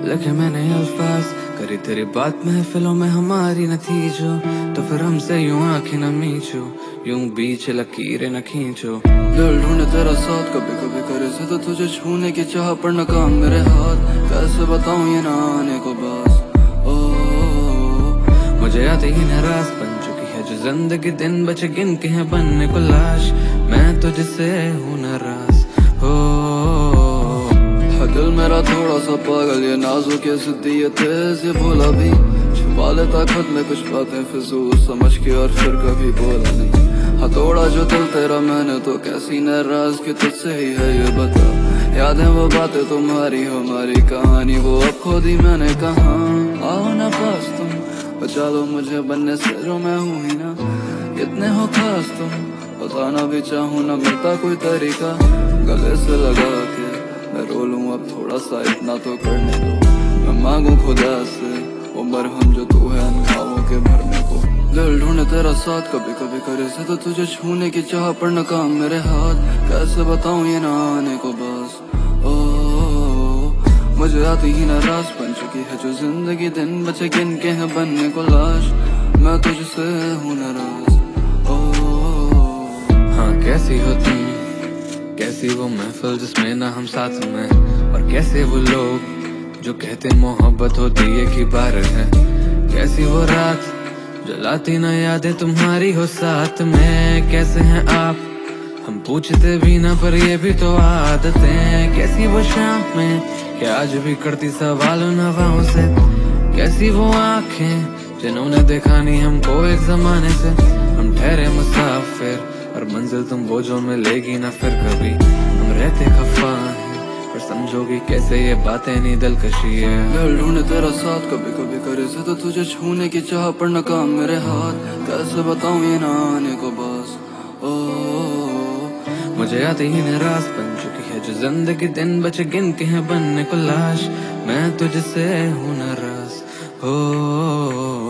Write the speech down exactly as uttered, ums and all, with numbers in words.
लिखे मैंने अल्फाज, करी तेरी बात महफिलों में हमारी न थी जो, तो फिर हमसे यूं आंखें न मींचो, यूं बीच लकीरें न खींचो। दिल ढूंढे तेरा साथ, कभी कभी करे से तो तुझे छूने की चाह पर नाकाम मेरे हाथ। कैसे बताऊं ये ना आने को बस। ओ, मुझे आते ही नाराज बन चुकी है जो जिंदगी, दिन बचे गिन के हैं बनने को लाश। मैं तुझसे हूँ नाराज हो। दिल मेरा थोड़ा सा पागल, ये नाजुक ये जिद्दी ये तेज ये भोला भी, छुपा लेता खुद में कुछ बातें फिजूल समझ के और फिर कभी बोला नहीं। हथौड़ा जो दिल तेरा मैंने तो कैसी नाराज कि तुझसे ही है ये बता। याद है वो बातें तुम्हारी हमारी कहानी, वो अब खो दी मैंने कहा। आओ ना पास तुम, बचा लो मुझे बनने से जो मैं हूँ ही ना। कितने हो खास तुम, बताना भी चाहूँ ना मिलता कोई तरीका। गले से लगा के मैं रो लूं अब थोड़ा सा, इतना तो करने दो। मैं मांगू खुदा से उम्र हम जो तू है अनखाओं के भरने को। दिल ढूंढे तेरा साथ, कभी कभी करे से तो तुझे छूने की चाह पर नाकाम मेरे हाथ। कैसे बताऊं ये ना आने को बस। ओ, मुझे आती ही नाराज बन चुकी है जो जिंदगी, दिन बचे गिन के हैं बनने को लाश। मैं तुझसे हूँ नाराज। ओ, हाँ कैसी हो तुम, कैसी वो महफिल जिसमें ना हम साथ में, और कैसे वो लोग जो कहते मोहब्बत होती एक ही बार है। कैसी वो रात जलाती ना यादें तुम्हारी हो साथ में। कैसे हैं आप, हम पूछते भी ना पर ये भी तो आदतें। कैसी वो शाम में क्या आज भी करती सवाल उन हवाओं से। कैसी वो आंखें जिन्होंने देखा नहीं हमको एक जमाने से। हम ठहरे मुसाफिर और मंजिल तुम बोझों में लेगी ना फिर कभी। हम रहते खफा हैं पर समझोगी कैसे ये बातें नहीं दिलकशी है। दिल ढूंढे तेरा साथ, कभी कभी करे से तो तुझे छूने की चाह पर नाकाम मेरे हाथ। कैसे बताऊं ये ना आने को बस। ओ, मुझे आते ही नाराज बन चुकी है जो जिंदगी, दिन बचे गिन के हैं बनने को लाश। मैं तुझसे हूँ नाराज हो।